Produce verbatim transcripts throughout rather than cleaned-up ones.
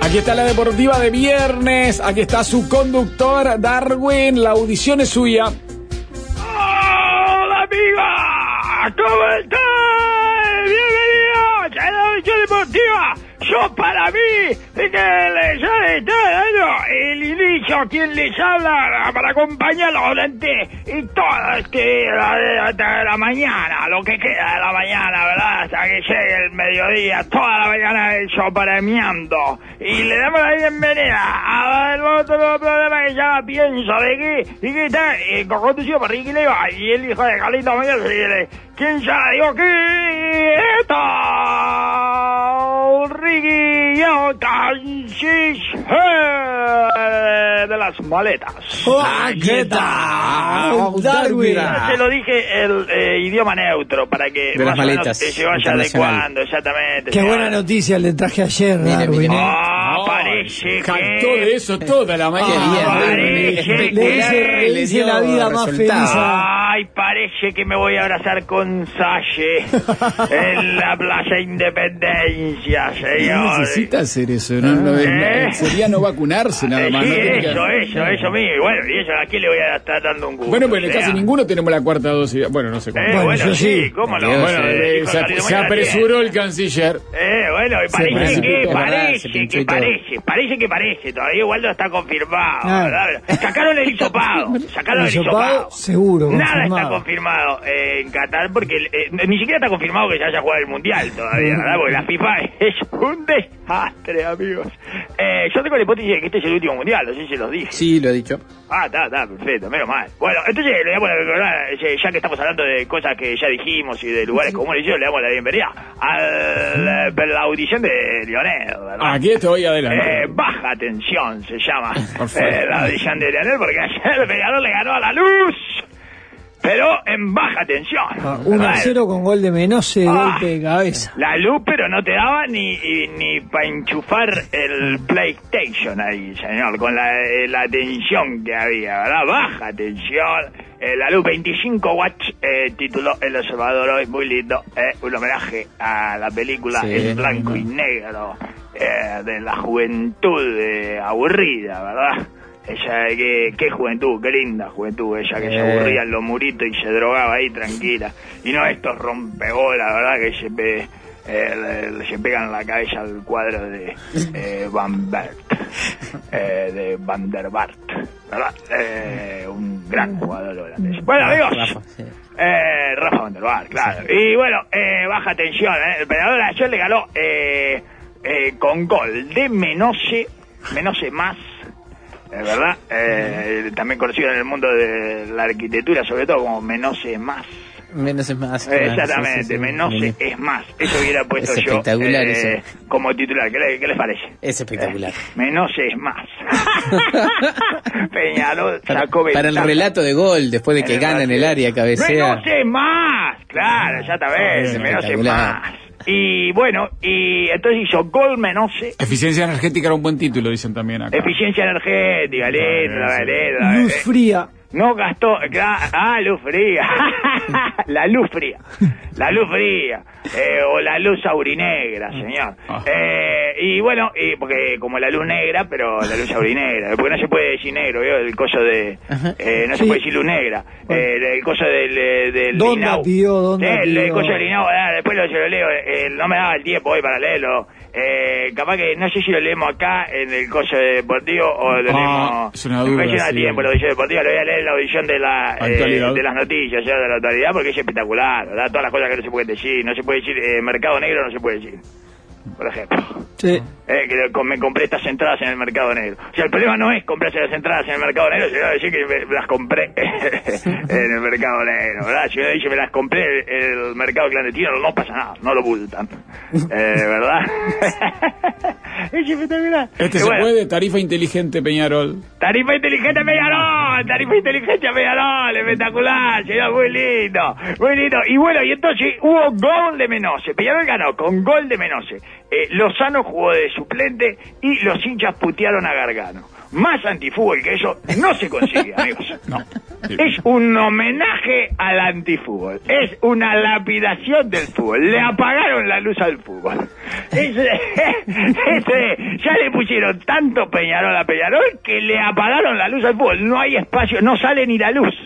Aquí está la deportiva de viernes. Aquí está su conductor, Darwin. La audición es suya. ¡Hola, amiga! ¿Cómo estás? ¡Bienvenidos a la audición deportiva! Yo, para mí, es que les está dando el inicio a quien les habla para acompañarlo durante y toda este, la, hasta la mañana, lo que queda de la mañana, ¿verdad? Hasta que llegue el mediodía, toda la mañana del show premiando. Y le damos la bienvenida a el otro programa que se llama Pienso de qué, y que está eh, conducido por Ricky Leiva y el hijo de Carlito Miguel. ¿Quién ya digo que esto? Ricky Yotansis de las maletas. Ah, ¿qué tal, Darwin? Se lo dije el eh, idioma neutro para que de las maletas se vaya adecuando, exactamente. Qué buena noticia el traje ayer, Darwin. Ah, oh, parece cantó que... de eso toda la mañana. Ah, parece le dice, le dice la vida más feliz. Ay, parece que me voy a abrazar con Salle en la Plaza Independencia, señor. Necesita hacer eso, ¿no? no ¿Eh? Sería no vacunarse nada más. Sí, no eso, que... eso, eso mismo. Y bueno, y eso, ¿a quién le voy a estar dando un gusto? Bueno, pues o sea? casi ninguno tenemos la cuarta dosis. Bueno, no sé cómo. Eh, Bueno, bueno, yo sí, sí. ¿cómo no? Bueno, Bueno, eh, hijo se, de Carlito se Miguel apresuró el canciller. Eh, bueno, y Se parece precipitó, que ¿verdad? Se parece, pinchó que y todo. parece, parece que parece, todavía igual no está confirmado, Ah. ¿verdad? Sacaron el hisopado, sacaron el El hisopado, hisopado. seguro, Nada confirmado. está confirmado eh, en Qatar porque eh, ni siquiera está confirmado que se haya jugado el Mundial todavía, ¿verdad? Porque la FIFA es un desastre, amigos. Eh, yo tengo la hipótesis de que este es el último Mundial, no sé si se los dije. Sí, lo he dicho. Ah, está, está, perfecto, menos mal. Bueno, entonces le damos la bienvenida, ya que estamos hablando de cosas que ya dijimos y de lugares comunes, yo le damos la bienvenida a la, la audición de Lionel, ¿verdad? Aquí estoy adelante. Eh, baja tensión se llama Por favor. eh, la audición de Lionel, porque ayer el Peñarol le ganó a la Luz, pero en baja tensión. uno a cero con gol de Menose, Ah. golpe de cabeza. La luz, pero no te daba ni, y- ni para enchufar el PlayStation ahí, señor, con la, eh, la tensión que había, ¿verdad? Baja tensión. Eh, la luz veinticinco watts eh, tituló El Observador hoy, muy lindo. Eh, un homenaje a la película Sí. En blanco y negro eh, de la juventud eh, aburrida, ¿verdad? Ella, qué, qué juventud, qué linda juventud, ella que se Eh. aburría en los muritos y se drogaba ahí tranquila. Y no estos rompebolas, ¿verdad? Que se, pe, eh, le- se pegan en la cabeza al cuadro de eh, Van Bert, eh, de Van der Bart, ¿verdad? Eh, un gran jugador holandés. Bueno, amigos, Rafa, sí. eh, Rafa Van der Bart, claro. Y bueno, eh, baja tensión, ¿eh? El peleador ayer le ganó eh, eh, con gol de Menose, Menose más. Es verdad, eh, también conocido en el mundo de la arquitectura, sobre todo como Menose más. Menos es más. Eh, exactamente, Sí, sí, sí. Menose Bien. es más. Eso hubiera puesto Es yo espectacular eh, eso. como titular. ¿Qué, le- qué les parece? Es espectacular. Eh, Menose es más. Peñarol Para, sacó para el ventaja. relato de gol, después de que En gana en el área, cabecea. Menose más, claro, exactamente, Es Menose espectacular. más. Y bueno, y entonces hizo gol Menose. Eficiencia energética era un buen título, dicen también acá. Eficiencia energética, lindo, Ah, sí. lindo, Luz eh, fría. No gastó, cla- ah, luz fría, la luz fría, la luz fría, eh, o la luz aurinegra, señor. Ah. Eh, y bueno, y porque como la luz negra, pero la luz aurinegra, porque no se puede decir negro, ¿vio? El coso de, Ajá. eh, no Sí. se puede decir luz negra, eh, el coso del, eh, del ¿Dónde Linau. pidió? ¿Dónde Sí, el, el pidió? coso del Linau, ah, después lo, se lo leo, eh, no me daba el tiempo hoy para leerlo. Eh, capaz que no sé si lo leemos acá en el coso de deportivo o lo Ah, leemos. es una Me duda, parece no da sí. tiempo, la audición deportiva, lo voy a leer en la audición de la eh, Actualidad. de las noticias, ya, de la actualidad, porque es espectacular, ¿verdad? Todas las cosas que no se pueden decir, no se puede decir, eh, mercado negro no se puede decir, por ejemplo. Sí. Eh, que lo- me compré estas entradas en el mercado negro. O sea, el problema no es comprarse las entradas en el mercado negro, sino decir que me, me las compré en el mercado negro, ¿verdad? Si uno dice me las compré en el mercado clandestino, no pasa nada, no lo multan. Eh, ¿verdad? Es espectacular. Este Y se bueno, puede, tarifa inteligente Peñarol. Tarifa inteligente Peñarol, tarifa inteligente Peñarol, espectacular, señor, muy lindo, muy lindo. Y bueno, y entonces hubo gol de Menose, Peñarol ganó con gol de Menose. Eh, Lozano jugó de suplente y los hinchas putearon a Gargano. más antifútbol que eso no se consigue, amigos. No. Es un homenaje al antifútbol. Es una lapidación del fútbol. Le apagaron la luz al fútbol. Es, este, ya le pusieron tanto Peñarol a Peñarol que le apagaron la luz al fútbol. No hay espacio, no sale ni la luz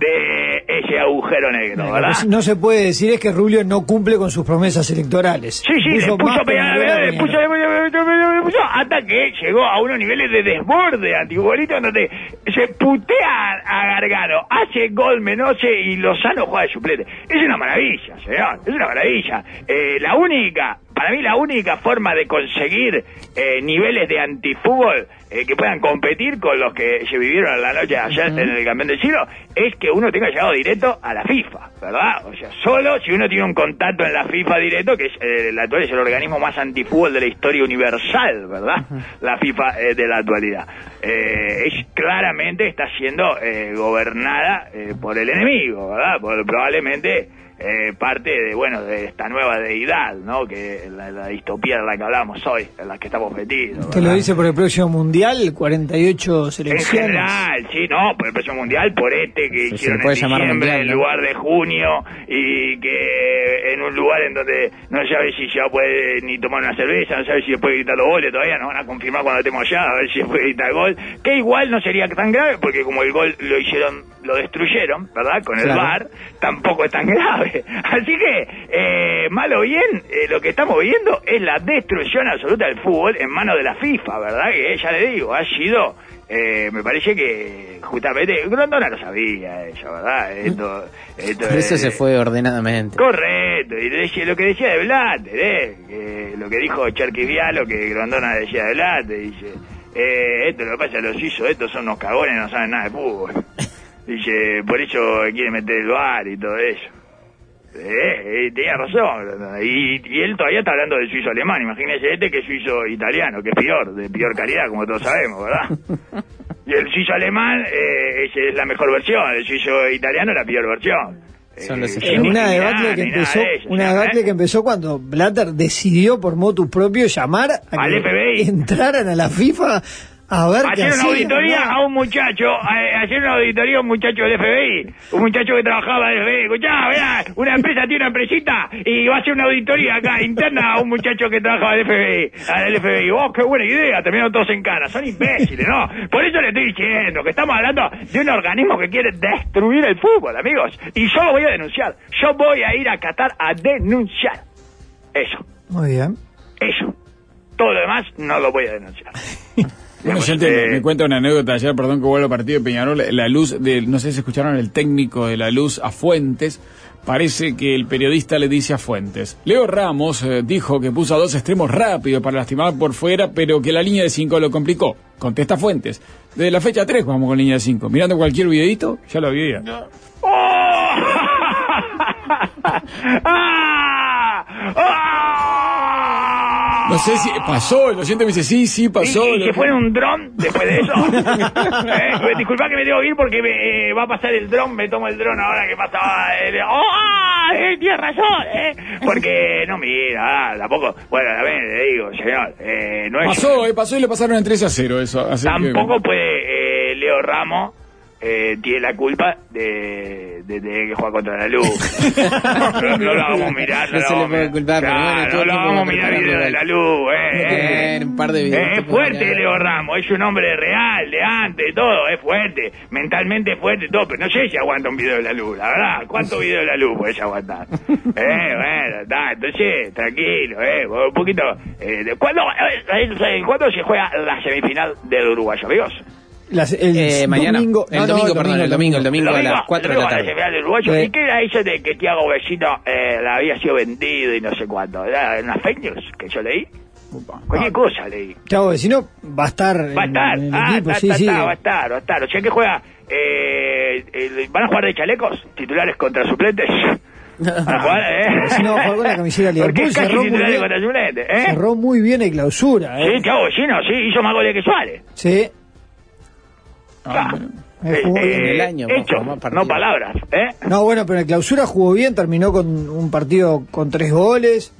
de ese agujero negro, No, ¿verdad? lo que no se puede decir es que Rubio no cumple con sus promesas electorales. Sí, sí, le puso más Peñarol, Peñarol, le puso, le puso, le puso, le puso, hasta que llegó a unos niveles de desborde antifutbolista donde se putea a Gargano, hace gol Menose y Lozano juega de suplente. Es una maravilla, señor, es una maravilla. Eh, la única, para mí la única forma de conseguir eh, niveles de antifútbol eh, que puedan competir con los que se vivieron la noche de ayer uh-huh. en el campeón del siglo es que uno tenga llegado directo a la FIFA, ¿verdad? O sea, solo si uno tiene un contacto en la FIFA directo, que es eh, la actual es el organismo más antifútbol de la historia universal, ¿verdad? Uh-huh. La FIFA eh, de la actualidad. Eh, es claramente está siendo eh, gobernada eh, por el enemigo, ¿verdad? Por, probablemente eh, parte de, bueno, de esta nueva deidad, ¿no? Que la, la distopía de la que hablamos hoy, en la que estamos metidos. ¿Usted lo dice por el próximo mundial, cuarenta y ocho selecciones? En general, sí, no, por el próximo mundial, por este que se hicieron se puede en llamar diciembre mundial, en ¿no? lugar de junio, y que en un lugar en donde no sabe si ya puede ni tomar una cerveza, no sabe si puede gritar los goles, todavía no van a confirmar cuando estemos allá, a ver si puede gritar gol, que igual no sería tan grave, porque como el gol lo hicieron, lo destruyeron, ¿verdad? Con el Claro. V A R, tampoco es tan grave. Así que, eh, mal o bien, eh, lo que estamos viendo es la destrucción absoluta del fútbol en manos de la FIFA, ¿verdad? Que ya le digo, ha sido, eh, me parece que justamente, Grondona lo sabía eso, ¿verdad? Esto, esto Por eso es- se fue ordenadamente. Correcto, y decía, lo que decía de Blatter, ¿eh? Que lo que dijo Cherquivia, lo que Grondona decía de Blatter, dice, eh, esto lo que pasa, los suizos, estos son unos cagones, no saben nada de fútbol. Dice, por eso quiere meter el V A R y todo eso. Eh, eh, tenía razón, Grondona. y, y él todavía está hablando del suizo alemán, imagínese este que es suizo italiano, que es peor, de peor calidad, como todos sabemos, ¿verdad? Y el suizo alemán, eh, esa es la mejor versión, el suizo italiano es la peor versión. Son los Eh, extremos. sin Una dignidad debacle que ni nada empezó, de eso, una ¿sabes? debacle que empezó cuando Blatter decidió por motu propio llamar a Al que F B I. entraran a la FIFA a ver qué Hacer una hacían, auditoría ¿verdad? a un muchacho, a, hacer una auditoría a un muchacho del F B I, un muchacho que trabajaba en el F B I. Escuchá, verá, una empresa tiene una empresita y va a hacer una auditoría acá interna a un muchacho que trabajaba en el F B I, al F B I. ¡Oh, qué buena idea! Terminaron todos en cana. Son imbéciles, ¿no? Por eso le estoy diciendo que estamos hablando de un organismo que quiere destruir el fútbol, amigos. Y yo lo voy a denunciar. Yo voy a ir a Qatar a denunciar. Eso, Muy bien. eso. Todo lo demás no lo voy a denunciar. Bueno, Digamos, gente, eh, me cuenta una anécdota ayer, perdón que vuelva al partido de Peñarol, la luz de, no sé si escucharon el técnico de la luz a Fuentes, parece que el periodista le dice a Fuentes, Leo Ramos eh, dijo que puso a dos extremos rápido para lastimar por fuera, pero que la línea de cinco lo complicó. Contesta Fuentes, desde la fecha tres jugamos con línea de cinco, mirando cualquier videito, ya lo vi. ¡Oh! ¡Ah! ¡Ah! No sé si pasó, el oyente me dice, sí, sí, pasó. ¿Y, y lo- se fue en un dron después de eso? eh, disculpa que me tengo que ir porque me, eh, va a pasar el dron, me tomo el dron ahora que pasaba el... ¡Oh! ah, eh, tienes razón, ¿eh? Porque, no, mira, ah, tampoco... Bueno, a ver, le digo, señor, eh, no es... Pasó, eh, pasó y le pasaron en tres a cero eso. Así que- Tampoco puede eh, Leo Ramos eh, tiene la culpa de, de tener que jugar contra la luz. no, no lo vamos a mirar, no, No lo se le vamos a puede mirar. culpar, pero bueno, Claro, todo no el lo tiempo vamos a va mirar preparando video de el- la luz, eh, eh. Eh, un par de videos. Eh, es fuerte Leo Ramos, es un hombre real, de antes, de todo, es fuerte, mentalmente fuerte, todo, pero no sé si aguanta un video de la luz, la verdad, ¿cuántos videos de la luz podés aguantar? eh, bueno, está, entonces, tranquilo, eh, un poquito, eh, de- ¿cuándo, eh, eh, ¿cuándo se juega la semifinal del uruguayo, amigos? Las- el Eh, mañana. domingo, El no, no, domingo, perdón, el domingo, el domingo a domingo, las cuatro de el la domingo a tarde. semifinal del uruguayo. Sí. ¿Y qué era eso de que Thiago Vecino eh, la había sido vendido y no sé cuánto? ¿Era una fake news que yo leí? Upa. Cualquier cosa leí. Thiago Vecino va a estar en, Va a estar, en el ah, equipo, está, sí, está, sí. está, va a estar, va a estar. O sea que juega, eh, el- ¿van a jugar de chalecos? ¿Titulares contra suplentes? ¿Van a jugar, eh? Vecino va a jugar con la camiseta de Porque Liverpool, es casi cerró muy titulares bien. contra suplentes, ¿eh? Cerró muy bien el clausura, ¿eh? Sí, Thiago Vecino, sí, hizo más goles que Suárez. Sí. Ah, bueno. Eh, jugó bien. en el año, hechos, jugó más partidos. no palabras, ¿eh? No, bueno, pero en la clausura jugó bien, terminó con un partido con tres goles,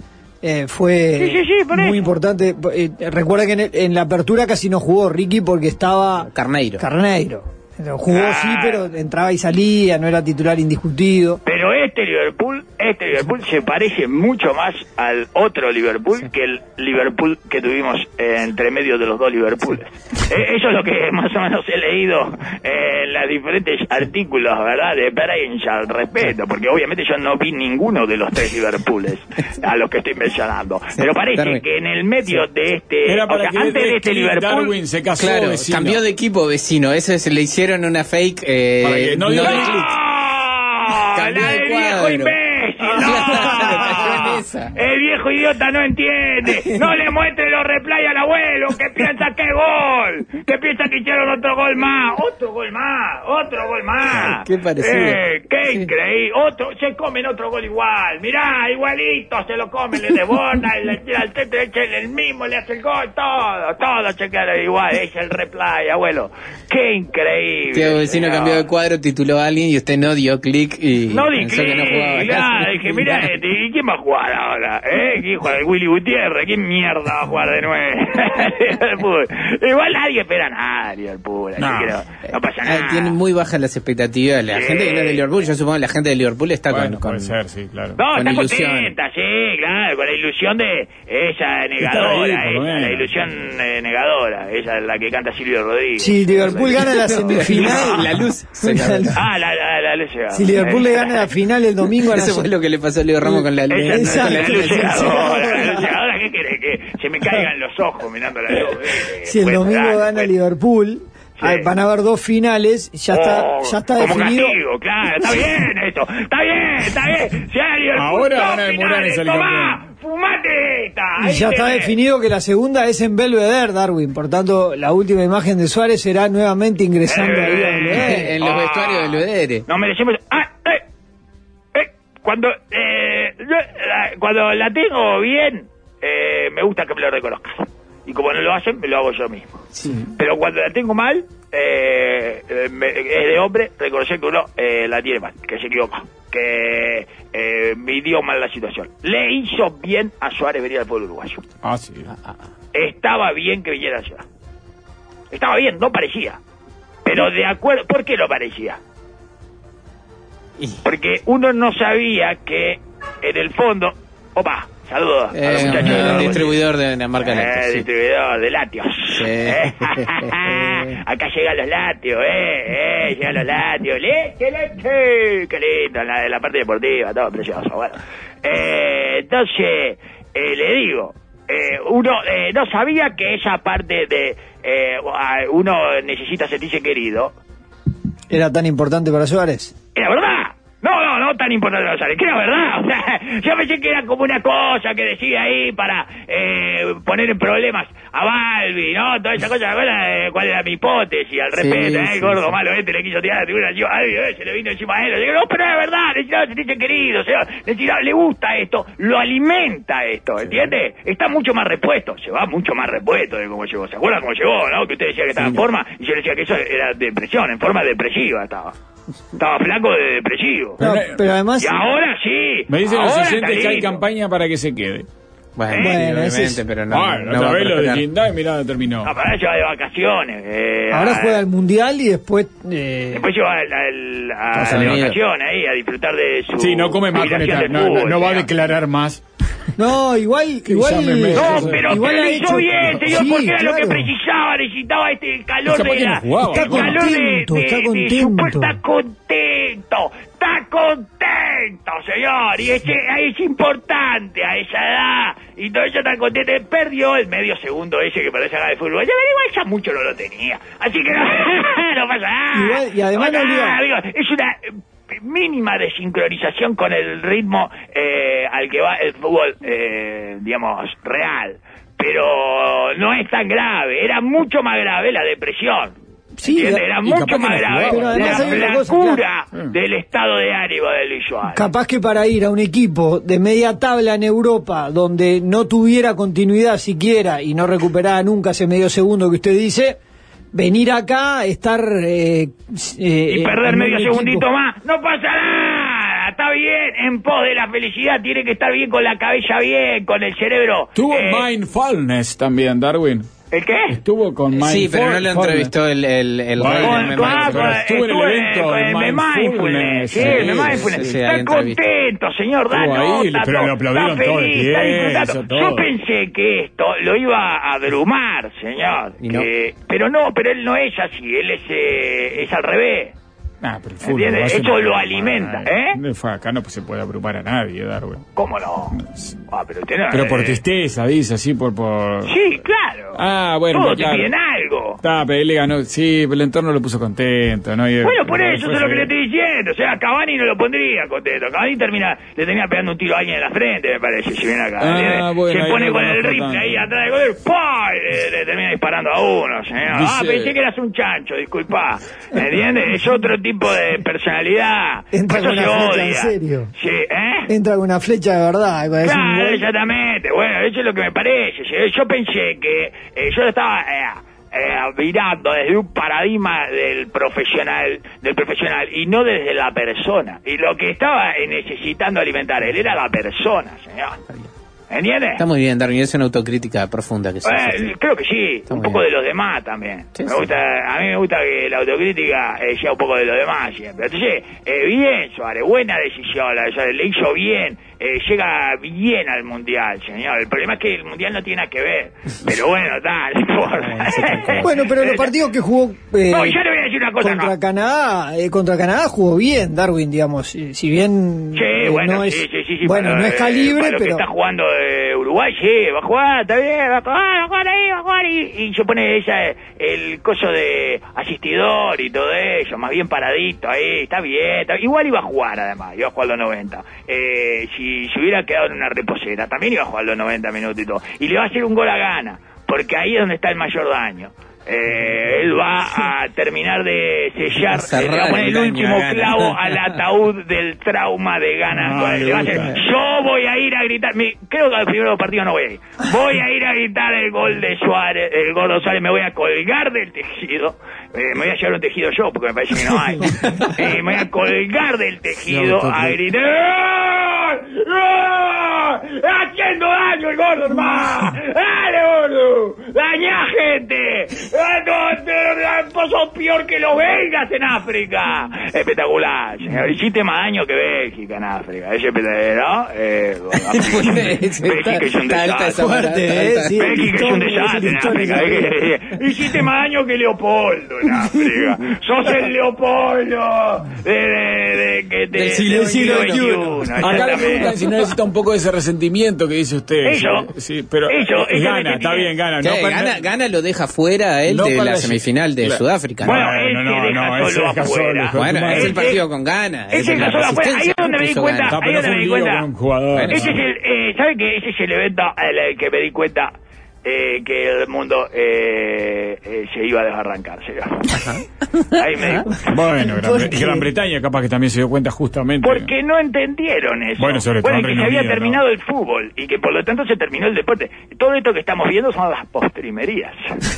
eh, fue Sí, sí, sí, por muy eso. importante. Eh, recuerda que en, el- en la apertura casi no jugó Ricky porque estaba Carneiro. Carneiro. Jugó Claro. sí, pero entraba y salía, no era titular indiscutido. Pero este Liverpool, este Liverpool se parece mucho más al otro Liverpool que el Liverpool que tuvimos eh, entre medio de los dos Liverpools. Eh, eso es lo que más o menos he leído eh, en los diferentes artículos, ¿verdad?, de prensa al respecto, porque obviamente yo no vi ninguno de los tres Liverpools a los que estoy mencionando. Pero parece Darwin. que en el medio de este, Era o para sea, que antes de este Click Liverpool, Darwin se casó Claro, vecino. cambió de equipo vecino. Eso se le hicieron una fake. Eh, Para que no de diga- clic. ¡No! Cambió ¡La de del viejo cuadro. imbécil! Claro, cayó en esa. ¡No! El viejo idiota no entiende. No le muestre los replay al abuelo, que piensa que es gol. Que piensa que hicieron otro gol más. Otro gol más. Otro gol más. Qué parecido. Eh, ¡Qué Sí. increíble! Otro, se comen otro gol igual. Mirá, igualito, se lo comen, le desbordan, le tira al teto, le echa el mismo, le hace el gol, todo, todo se queda igual. Es el replay, abuelo. ¡Qué increíble! Tío vecino señor. cambió de cuadro, tituló a alguien y usted no dio clic y No di pensó que no jugaba. clic, claro, dije, mira, este, ¿y quién va a jugar ahora? ¿Eh? ¿Quién juega? ¿El Willy Gutiérrez? ¿Quién mierda va a jugar de nuevo? Igual nadie espera nada, Liverpool, así No. que no, no pasa Ah, nada. tiene muy bajas las expectativas. La Sí. gente que no es de Liverpool, yo supongo que la gente de Liverpool está Bueno, con, con- puede ser, sí, claro. No, con está ilusión. contenta, sí, claro, con la ilusión de esa negadora, ahí, por lo esa, la menos. ilusión eh, negadora, esa es la que canta Silvio Rodríguez. Si Liverpool gana la semifinal, La luz se La luz. Ah, la, la, la luz llegada. si Liverpool le gana la final el domingo a la Eso fue lo que le pasó a Leo Ramos con la luz. Esa, Exacto. la Con luz la- llegadora, la luz llegadora, ¿qué querés? Que se me caigan los ojos mirando la luz. eh, Si el pues, domingo dale, gana pues. Liverpool, ah, van a haber dos finales, ya está, Oh, ya está como definido. castigo, claro, está bien esto, está bien, está bien. Si hay Liverpool, Ahora dos van a demorar en finales, salir tomá, campeón. fumate esta. Y ahí ya está tenés. definido que la segunda es en Belvedere, Darwin. Por tanto, la última imagen de Suárez será nuevamente ingresando ahí a Belvedere. En los Ah. vestuarios del Belvedere. No merecemos. Ah, eh, eh, cuando, eh, yo, la- cuando la tengo bien, eh, me gusta que me lo reconozcas. Y como no lo hacen, me lo hago yo mismo. Pero cuando la tengo mal, eh, eh, me- es de hombre reconocer que uno eh, la tiene mal, que se equivoca, que eh, midió mal la situación. Le hizo bien a Suárez venir al pueblo uruguayo. Ah, sí. Estaba bien que viniera a la ciudad. Estaba bien, no parecía. Pero de acuerdo, ¿por qué no parecía? Porque uno no sabía que en el fondo... Opa, saludos a los Eh, muchachos. un distribuidor de la marca Eh, Lácteos, sí. distribuidor de lácteos. Sí. Eh, Acá llegan los lácteos, eh, eh, llegan los lácteos. Leche, leche. Qué lindo, la, la parte deportiva, todo precioso. Bueno, eh, entonces, eh, le digo, eh, uno eh, no sabía que esa parte de eh, uno necesita sentirse querido. ¿Era tan importante para Suárez? Era verdad. No, no, no tan importante para Suárez, que era verdad. O sea, yo pensé que era como una cosa que decía ahí para eh, poner en problemas a Balbi, ¿no? Toda esa cosa, ¿te acuerdas de cuál era mi hipótesis al Sí, respecto? ¿eh? sí, El gordo sí. malo este le quiso tirar la tribuna encima a Balbi, eh, se le vino encima a él. Digo, no, pero es verdad, necesitaba sentirse querido, o sea, necesitaba, le gusta esto, lo alimenta esto, ¿entiendes? Está mucho más repuesto, se va mucho más repuesto de cómo llegó. ¿Se acuerdan cómo llegó, no? Que usted decía que estaba en forma, y yo decía que eso era depresión, en forma depresiva estaba. Estaba flaco de depresivo. No, Pero- pero además, Y ahora sí. Me dicen los ahora oyentes está que hay lindo. campaña para que se quede. Bueno, Bueno, sí, ese obviamente, es- pero no. bueno, no otra va a vez lo de prosperar. Hyundai, mirá dónde terminó. No, pero ahora se va de vacaciones. Eh, ahora a- juega el Mundial y después... eh, Después se va al- al- a, Estados de Unidos. vacaciones ahí a disfrutar de su. Sí, no come más con jubilación esta. del No, no, fútbol, no va a señor. declarar más. no, igual... Que igual llame Messi. No, Eso- pero igual usted ha lo hizo hecho- bien, señor, Sí, porque era lo que claro. precisaba, necesitaba este el calor Es capaz de que la, no jugaba, el ¿no? calor de, Contento, de- está de su contento. pueblo. Está contento, está contento, señor, y ese, ahí es importante a esa edad, y todo eso está contento. Perdió el medio segundo ese que parece acá de fútbol, ya igual ya mucho no lo tenía, así que no, no pasa nada. Igual, y además No no pasa digo- nada, digo, es una eh, mínima desincronización con el ritmo eh, al que va el fútbol, eh, digamos, real. Pero no es tan grave, era mucho más grave la depresión. Sí, ¿Entiende? Era y mucho capaz que más no grave jugaba. Pero además la hay otra cosa, flacura claro. del estado de ánimo de Luis Suárez. Capaz que para ir a un equipo de media tabla en Europa, donde no tuviera continuidad siquiera y no recuperara nunca ese medio segundo que usted dice, venir acá, estar... Eh, eh, Y perder en medio un equipo- segundito más, no pasa nada, está bien en pos de la felicidad, tiene que estar bien con la cabeza bien, con el cerebro. Tuvo eh, mindfulness también, Darwin. ¿El qué? Estuvo con mindfulness. Sí, pero no lo entrevistó el, el, el Bueno, rey Con, de con, ah, Mindfulness. con- Estuvo en el estuve evento con de el Mindfulness, Mindfulness, sí, sí, el sí, Mindfulness. sí, sí, Está hay entrevista. contento, señor, da Estuvo ahí, nota, pero todo. lo aplaudieron Está todo el feliz, está tiempo, disfrutando. todo. Yo pensé que esto lo iba a abrumar, señor. Y no. que- pero no, pero él no es así, él es, eh, es al revés. Ah, pero el fútbol ¿Entiende? no se Eso puede lo abrumar alimenta, a nadie. ¿eh? Fue acá no se puede abrumar a nadie, Darwin. ¿Cómo no? Ah, pero usted no- Pero por eh, tristeza, dice, así por... por... Sí, claro. Ah, bueno, Todos claro. te piden algo. Está, pero él le ganó, sí, pero el entorno lo puso contento, ¿no? Y- Bueno, por pero eso fue eso es lo que le feo. estoy diciendo. O sea, Cavani no lo pondría contento. Cavani termina, le termina pegando un tiro a alguien en la frente, me parece, si viene acá. Ah, ¿entiendes? bueno, Se ahí pone no con el conozco rifle tanto. ahí atrás del gol, ¡pah! Y le, le termina disparando a uno, señor. Ah, Dice- pensé que eras un chancho, disculpa. ¿Entiendes? Es otro tipo de personalidad. Entra Eso con se una flecha, odia. en serio. Sí, ¿eh? Entra con una flecha de verdad. con ese Claro, gol. exactamente. Bueno, eso es lo que me parece. Yo, yo pensé que eh, yo estaba eh, eh, mirando desde un paradigma del profesional, del profesional y no desde la persona. Y lo que estaba eh, necesitando alimentar él era la persona, señor. ¿Entiendes? Está muy bien, Darwin, es una autocrítica profunda que se hace. Eh, creo que sí, Está un muy poco bien. de los demás también. Sí, me sí. gusta, a mí me gusta que la autocrítica eh, sea un poco de los demás siempre. Entonces, eh, bien Suárez, buena decisión, la de Suárez, le hizo bien, eh, llega bien al Mundial, señor. El problema es que el Mundial no tiene nada que ver. Pero bueno, tal, no importa. Bueno, pero los partidos que jugó eh, No, yo le voy a decir una cosa, contra no. Canadá, eh, contra Canadá jugó bien, Darwin, digamos. Si, si bien Sí, eh, bueno, no es, sí, sí, sí, sí, bueno, para, no es eh, calibre, para lo que pero está jugando eh, Uruguay, sí, va a jugar, está bien, va a jugar, va a jugar ahí, va a jugar, y, y se pone ella, eh, el coso de asistidor y todo eso, más bien paradito ahí, está bien, está- igual iba a jugar además, iba a jugar los noventa, eh, si se hubiera quedado en una reposera, también iba a jugar los noventa minutos y todo, y le va a hacer un gol a Gana, porque ahí es donde está el mayor daño. Eh, él va a terminar de sellar, Cerrar le va a poner el el daño último a Ghana. clavo al ataúd del trauma de Gana. Ah, Le le va a hacer, gusta. yo voy a ir a gritar, mi- creo que al primer partido no voy a ir, voy a ir a gritar el gol de Suárez, el gordo Suárez, me voy a colgar del tejido, eh, me voy a llevar un tejido yo, porque me parece que no hay, eh, me voy a colgar del tejido a gritar, ¡Gol! ¡Gol! ¡Haciendo daño el gordo, hermano! ¡Dale, gordo! ¡Dañá gente! ¡Ah, no, te- vos sos peor que los belgas en África! Espectacular, señor. Hiciste más daño que Bélgica en África. Es espectacular, ¿no? Eh, Bélgica es un Está alta esa desastre. vara, Fuerte, está eh, alta. sí. Bélgica es un desastre en Histórico, África. histórico. Hiciste más daño que Leopoldo en África. Sos el Leopoldo de, de, de, de, de- Del siglo del veintiuno. Acá le exactamente. preguntan si no necesita un poco de ese resentimiento que dice usted. Eso. Sí, pero Eso, eh, eso gana, resentimiento. está bien, gana. ¿Qué? No, pero- Gana, Gana lo deja fuera a él No de para la la- semifinal de Claro. Sudáfrica. Bueno, ¿no? él no, se no, deja no, él se solo deja solo, afuera. hijo de Bueno, tu madre. es el Ese- partido con Gana. ese es se la casó afuera. Ahí resistencia es donde me que di hizo cuenta. Gana. Está, pero Ahí es fue donde me un di lío cuenta. con un jugador. Bueno, Ese es el, eh, ¿sabe qué? Ese es el evento en el que me di cuenta eh, que el mundo eh, eh, se iba a desarrancar, señor. Ahí me di cuenta. Bueno, Gran, ¿Por Bre- qué? Gran Bretaña capaz que también se dio cuenta justamente. Porque no entendieron eso. Bueno, sobre todo en que Reino se había Unido, terminado ¿no? el fútbol y que por lo tanto se terminó el deporte. Todo esto que estamos viendo son las postrimerías.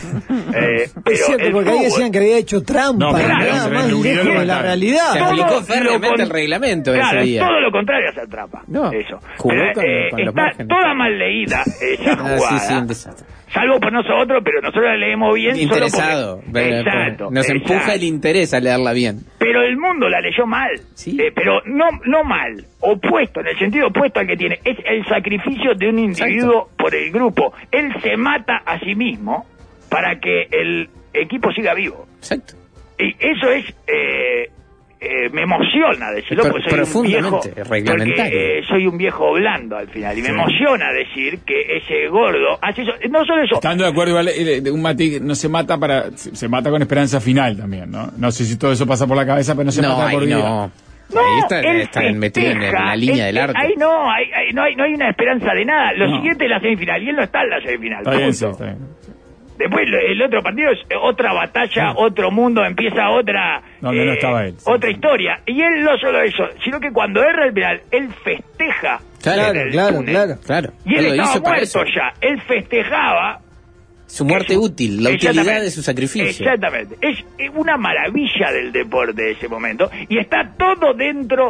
eh, pero es cierto, el porque ahí fútbol- decían que había hecho trampa, No, pero nada claro, más Reino Unido lejos lo de la mataron. realidad. Se Todo aplicó lo férreamente con- el reglamento claro, ese día. todo lo contrario a hacer trampa. No, Eso. jugó Pero, con- eh, con los está márgenes. toda mal leída esa Ah, jugada. sí, sí, un desastre. Salvo por nosotros, pero nosotros la leemos bien. solo Interesado. porque- Ver- Exacto. Nos empuja exacto. el interés a leerla bien. Pero el mundo la leyó mal. Sí. Eh, pero no no mal, opuesto, en el sentido opuesto al que tiene. Es el sacrificio de un individuo por el grupo. Él se mata a sí mismo para que el equipo siga vivo. Exacto. Y eso es... Eh, eh, me emociona decirlo Pro- porque soy un viejo profundamente reglamentario. porque, eh, soy un viejo blando al final y me Sí. emociona decir que ese gordo hace eso. No solo eso, Estando de acuerdo, igual, eh, de un matiz, no se mata para, se se mata con esperanza final también, ¿no? No sé si todo eso pasa por la cabeza, pero no se No, mata por ahí vida. no. no, Ahí está, él están metidos en festeja, la línea él- del arco. Ahí no, ahí, ahí no, hay, no hay una esperanza de nada. Lo No. siguiente es la semifinal y él no está en la semifinal. Está bien, sí, punto. está bien. Después lo- el otro partido es otra batalla, otro mundo, empieza otra Donde no estaba él, sí. otra historia. Y él no solo eso, sino que cuando erra el penal, él festeja. Claro, en el claro, túnel. claro. Claro. Y él lo estaba hizo para muerto eso. ya. Él festejaba. Su muerte Eso. útil, la utilidad Exactamente. de su sacrificio. Exactamente. Es una maravilla del deporte de ese momento. Y está todo dentro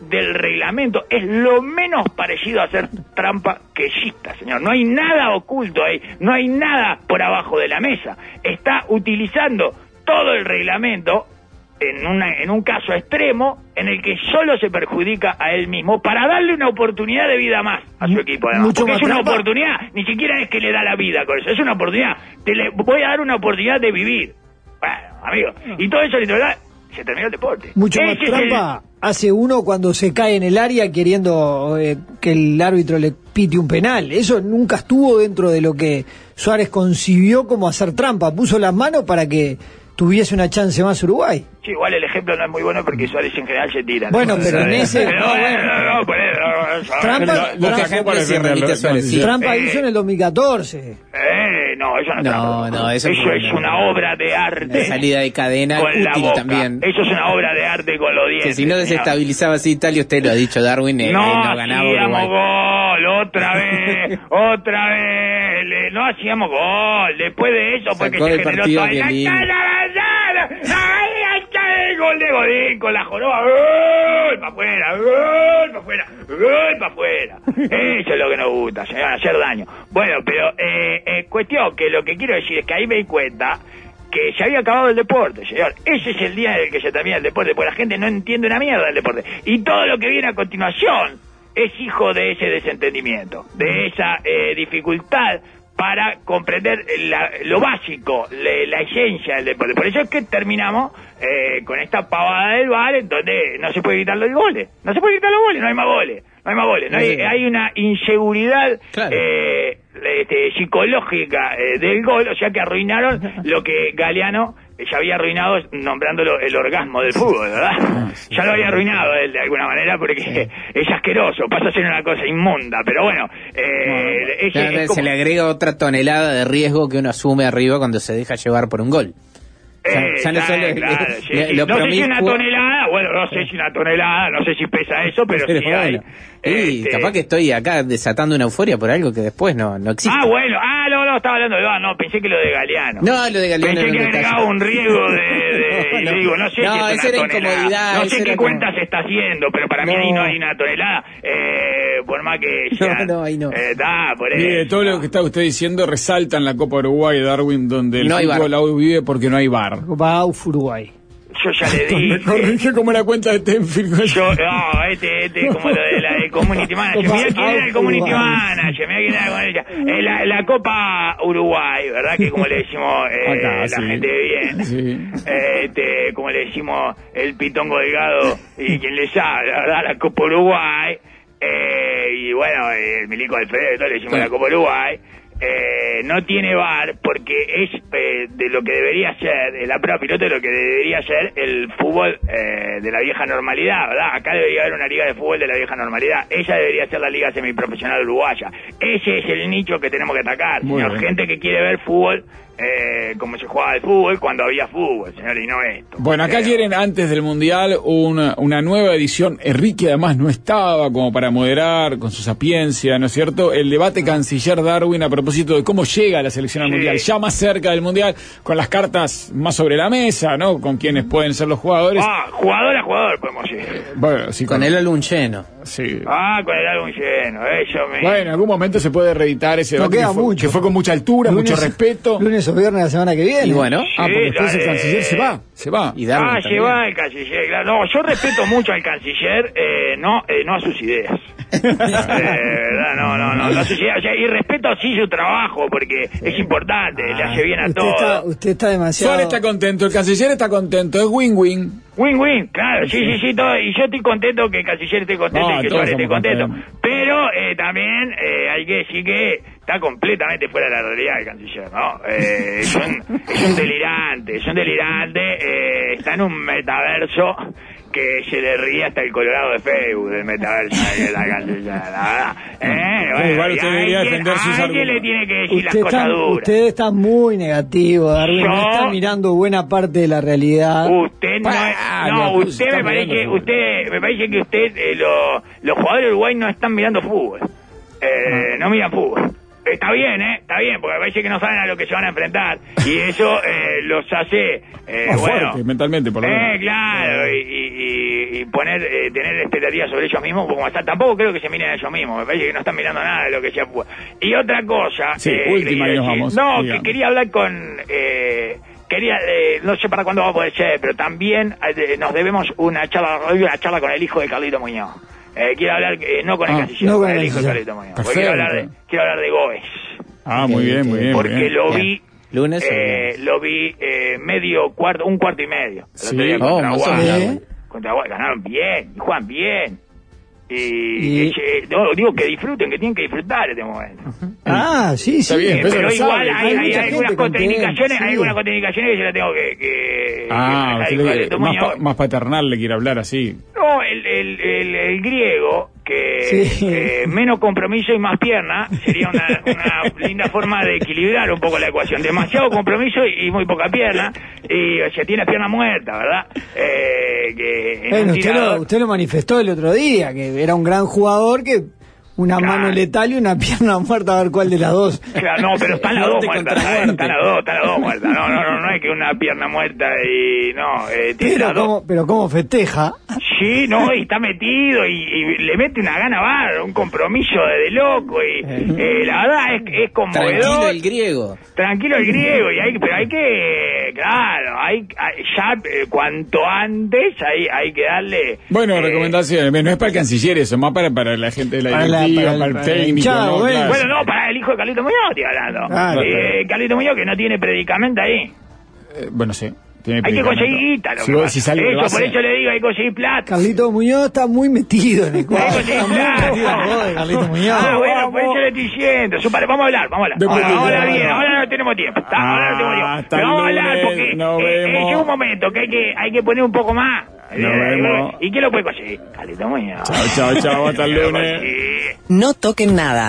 del reglamento es lo menos parecido a hacer trampa que exista, señor. No hay nada oculto ahí, no hay nada por abajo de la mesa. Está utilizando todo el reglamento en, una, en un caso extremo en el que solo se perjudica a él mismo para darle una oportunidad de vida más a su equipo. Además, Mucho porque más es una trampa. oportunidad, ni siquiera es que le da la vida con eso, es una oportunidad. Te le voy a dar una oportunidad de vivir. Bueno, amigo, y todo eso, literal, se terminó el deporte. Mucho Ese más es trampa hace uno cuando se cae en el área queriendo eh, que el árbitro le pite un penal. Eso nunca estuvo dentro de lo que Suárez concibió como hacer trampa. Puso las manos para que tuviese una chance más Uruguay. Sí, igual el ejemplo no es muy bueno porque Suárez en general se tira. Bueno, pero en ese... Pero, no, bueno. no, no, por eso, no, Trampa, Lo- lo trampa- sacó para se defenderlo, remite a Suárez, no, sí. trampa Eh, hizo en el dos mil catorce. Eh, no, eso no es No, trampa. no, eso eso fue es una- una obra de arte. La salida de cadena con la útil boca. también. Eso es una obra de arte con los dientes. Que si no señor. desestabilizaba así Italia, usted lo ha dicho, Darwin, eh, No no ganaba hacíamos Uruguay. gol, otra vez, otra vez, le- no hacíamos gol. Después de eso fue que Sacó se del generó partido toda la Chiellini. ¡Ahí está el gol de Godín con la joroba! ¡Gol para afuera! ¡Gol para afuera! ¡Gol para afuera! Eso es lo que nos gusta, señor, hacer daño. Bueno, pero eh, eh, cuestión que lo que quiero decir es que ahí me di cuenta que se había acabado el deporte, señor. Ese es el día en el que se termina el deporte, porque la gente no entiende una mierda del deporte. Y todo lo que viene a continuación es hijo de ese desentendimiento, de esa eh, dificultad para comprender la- lo básico, le- la esencia del deporte. Por eso es que terminamos eh, con esta pavada del bar, en donde no se puede gritar los goles. No se puede gritar los goles, no hay más goles. No hay más goles. No hay, hay una inseguridad Claro. eh, este, psicológica eh, del gol, o sea que arruinaron lo que Galeano eh, ya había arruinado nombrándolo el orgasmo del fútbol, ¿verdad? Ya lo había arruinado él de alguna manera porque es asqueroso, pasa a ser una cosa inmunda, pero bueno, eh, es- Claro, es como- se le agrega otra tonelada de riesgo que uno asume arriba cuando se deja llevar por un gol. Ya- Eh, ya no claro, solo- claro, le- sí, le- sí. lo No sé si una promiscuo- tonelada, bueno, no sé si una tonelada, no sé si pesa eso, pero, Pero sí hay. bueno, sí, Este, capaz que estoy acá desatando una euforia por algo que después no, no existe. Ah, bueno, ah, no, no, estaba hablando de, ah, no, pensé que lo de Galeano. No, lo de Galeano Pensé era que un agregaba detalle. un riesgo de, de- No, y no. le digo, no sé No, si es esa una era tonelada. incomodidad, No esa sé era qué como- cuenta se está haciendo, pero para mí No. ahí no hay una tonelada, eh, por más que sea. No, no, ahí no. Eh, da, por Mire, eso. todo lo que está usted diciendo resalta en la Copa Uruguay, Darwin, donde el No hay fútbol bar. hoy vive porque no hay bar. Copa A U F Uruguay. Yo ya le Me dije. corrige como la cuenta de Tenfield. Yo, no, este, este, como lo de la del Community Manager. Mirá quién era el Community Manager, mirá quién era con ella. Eh, la, la Copa Uruguay, ¿verdad? Que como le decimos eh, Acá, la sí. gente de bien. Sí. Eh, este, como le decimos el Pitongo Delgado y quien les habla, ¿verdad? La Copa Uruguay. Eh, y bueno, el Milico Alfredo, todo le decimos la Copa Uruguay. Eh, no tiene bar porque es eh, de lo que debería ser, eh, la prueba piloto de lo que debería ser el fútbol eh, de la vieja normalidad, ¿verdad? Acá debería haber una liga de fútbol de la vieja normalidad. Ella debería ser la liga semiprofesional uruguaya. Ese es el nicho que tenemos que atacar, Muy señor. bien. Gente que quiere ver fútbol eh, como se jugaba el fútbol cuando había fútbol, señor, y no esto. Bueno, acá Eh, quieren antes del Mundial una, una nueva edición. Enrique además no estaba como para moderar con su sapiencia, ¿no es cierto? El debate canciller Darwin a propósito de cómo llega la selección al Sí. Mundial, ya más cerca del Mundial, con las cartas más sobre la mesa, ¿no? Con quienes pueden ser los jugadores. Ah, jugador a jugador podemos decir. Bueno, sí, Con el álbum lleno. Sí. Ah, con el álbum lleno, eso me... Bueno, en algún momento se puede reeditar ese No debate queda que, fue, mucho. que fue con mucha altura, mucho Lunes- respeto. Lunes o viernes la semana que viene. Y bueno, Ah, porque después Sí, el la- canciller se va, se va. y Darwin Ah, también. lleva el canciller, claro. No, yo respeto mucho al canciller, eh, no, eh, no a sus ideas. Eh, verdad, no, no, no, no a sus ideas. O sea, y respeto sí su trabajo, porque es importante, le hace bien a Usted todo. está, usted está demasiado... Suárez está contento, el canciller está contento, es win-win. Win-win, claro, sí, sí, sí, todo. Y yo estoy contento que el canciller esté contento No, y que todos Suárez esté somos contento. contentos. Pero eh, también eh, hay que decir que está completamente fuera de la realidad el canciller, ¿no? Eh, es, un, es un delirante, es un delirante, eh, está en un metaverso que se le ríe hasta el colorado de Facebook del metaverso de la canciller, la verdad. Eh, Sí, igual y usted hay debería quien- defender sus hay quien le argumentos. tiene que decir Usted las cosas está, duras. usted está muy negativo, Darwin. No Yo- está mirando buena parte de la realidad. Usted no, es- Ah, no, no, usted está me parece, mirando fútbol. usted, me parece que usted, eh, lo- los jugadores de Uruguay no están mirando fútbol, eh, no miran fútbol. Está bien, ¿eh? Está bien, porque parece que no saben a lo que se van a enfrentar. Y eso eh, los hace, eh, Más bueno... fuerte, mentalmente, por lo menos. Eh, claro, y, y, y poner, eh, tener expectativas sobre ellos mismos un poco más. Tampoco creo que se miren a ellos mismos, me parece que no están mirando nada de lo que sea. Y otra cosa... Sí, eh, última y nos decir, vamos. No, Diga. que quería hablar con... Eh, quería, eh, no sé para cuándo va a poder ser, pero también eh, nos debemos una charla, una charla con el hijo de Carlito Muñoz. Eh, quiero hablar, eh, no con el Ah, canciller, no con con el el hijo de canciller. Carlito Muñoz. Perfecto. Porque quiero hablar de, quiero hablar de Gómez. Ah, muy bien, muy bien. Porque muy bien. lo Bien. vi, ¿Lunes o eh, lunes? lo vi eh, medio cuarto, un cuarto y medio. El Sí. otro día Oh, contra más o Guadalajara. menos. Contra Guadalajara, ganaron bien, y juegan bien. Y, Y- y- no, digo que disfruten, que tienen que disfrutar este momento. Ah, sí, Está sí. bien, Eh, pero pero lo igual sabe. hay, Hay hay, mucha hay gente algunas con contraindicaciones, sí. hay algunas contraindicaciones que yo la tengo que, que, Ah, que usted manejar le- Carlito más, Muñoz. pa- más paternal le quiere hablar así. No, el, el, el, el griego, que Sí. eh, menos compromiso y más pierna, sería una, una linda forma de equilibrar un poco la ecuación. Demasiado compromiso y muy poca pierna, y o sea, tiene pierna muerta, ¿verdad? Eh, que en Bueno, un usted tirador- lo, usted lo manifestó el otro día, que era un gran jugador, que una Claro. mano letal y una pierna muerta, a ver cuál de las dos. Claro, no, pero están las dos Muerte muertas, contra ¿sabes? muerte. Están las dos, están las dos muertas. No, no, no, no es que una pierna muerta y no, eh, tiene Pero las dos. cómo, pero cómo festeja. Sí, no, y está metido y, y le mete una gana bárbara, un compromiso de, de loco y eh, la verdad es, es conmovedor. Tranquilo el griego. Tranquilo el griego, y hay, pero hay que, claro, hay, hay- ya eh, cuanto antes hay, hay que darle... Bueno, eh, recomendaciones. No es para el canciller eso, más para, para la gente de la Para la- directiva, para para el- el, para el técnico. hinchado, ¿no? bueno. Claro. Bueno, no, para el hijo de Carlito Muñoz estoy hablando. Claro. Eh, Carlito Muñoz que no tiene predicamento ahí. Eh, bueno, sí. Tiene Hay que predicamento. conseguir guita, lo Si que vos pasa. decís algo de Eso, base- por eso le digo, hay que conseguir plata. Carlito Muñoz está muy metido en el cuadro. Sí, Está muy claro. metido en el juego de Carlito Muñoz. Ah, bueno, por eso le estoy diciendo. Super, vamos a hablar, vamos a hablar. Después Ahora, te- ahora te- bien, ahora no tenemos tiempo. Está, ahora no tenemos Ah, tiempo. hasta Pero vamos a el hablar lunes, porque nos eh, eh, vemos. llega un momento que hay que, hay que poner un poco más. Nos vemos. ¿Y quién lo puede conseguir? Carlito Muñoz. Chao, chao, chao, hasta el ¿Quién lo lunes. consigue? No toquen nada.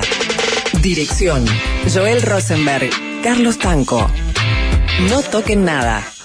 Dirección: Joel Rosenberg, Carlos Tanco. No toquen nada.